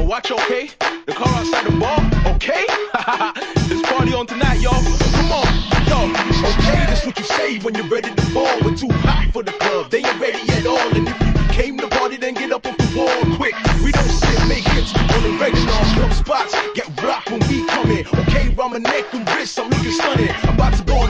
watch, okay? The car outside the bar, okay? This party on tonight, y'all. Come on, yo. Okay, that's what you say when you're ready to ball. We're too hot for the club, they ain't ready at all. And if you came to party, then get up off the wall quick. We don't sit, make hits on the regular. Club spots get rocked when we come in. Okay, round my neck and wrist, I'm looking stunning. I'm about to go